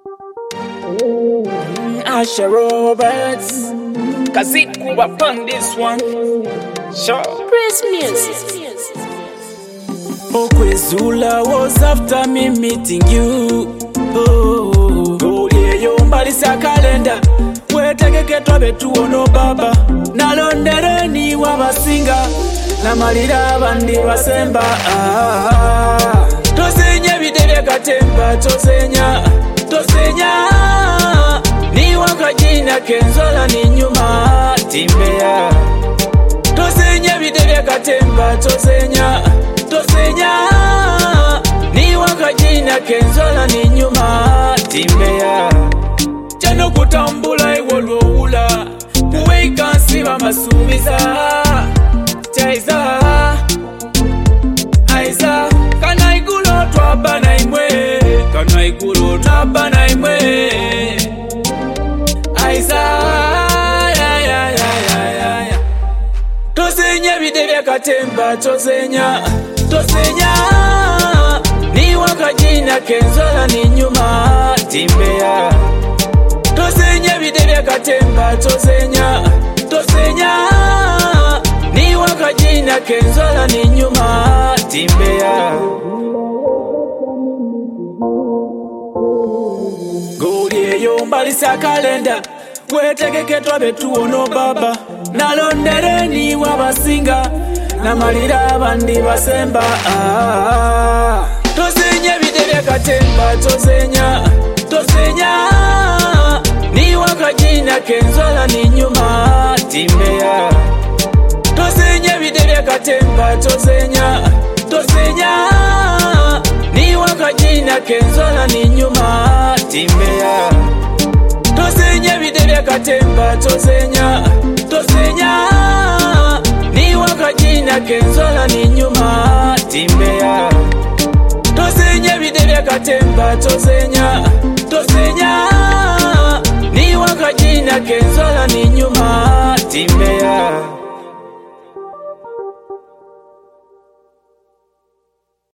Asha Roberts, Kaziku up on this one. Sure. Praise music. Okwezula was after me meeting you. Oh, yeah, yo mbalisa kalenda. Wetegeketwa betuono baba. Nalondereni wabasinga. Namalira abandi basemba. Tosenya bidebya katemba. Tosenya ni wakajina kenzola ni nyuma timbea. Tosenya bidebya katemba. Tosenya ni wakajina kenzola ni nyuma timbea. Chano kutambula iwolo ula kuweika siba masumiza chaiza aiza kana igulo twaba na imwe aiza ya tosenya bidebya katemba tosenya ni wakajina kenzola ni nyuma timbea. Tosenya bidebya katemba tosenya ni wakajina kenzola ni nyuma timbea. Goli yo mbalisa kalenda wetegeketwa betuono baba. Nalondereni wabasinga namalira abandi basemba. Tosenya bidebya katemba tosenya ni wakajina kenzola ni nyuma timbea. Tosenya bidebya katemba tosenya ni wakajina kenzola ni nyuma timbea. Tosenya bidebya katemba tosenya ni wakajina kenzola ni nyuma timbea. Tosenya bidebya katemba tosenya ni wakajina kenzola ni nyuma timbea.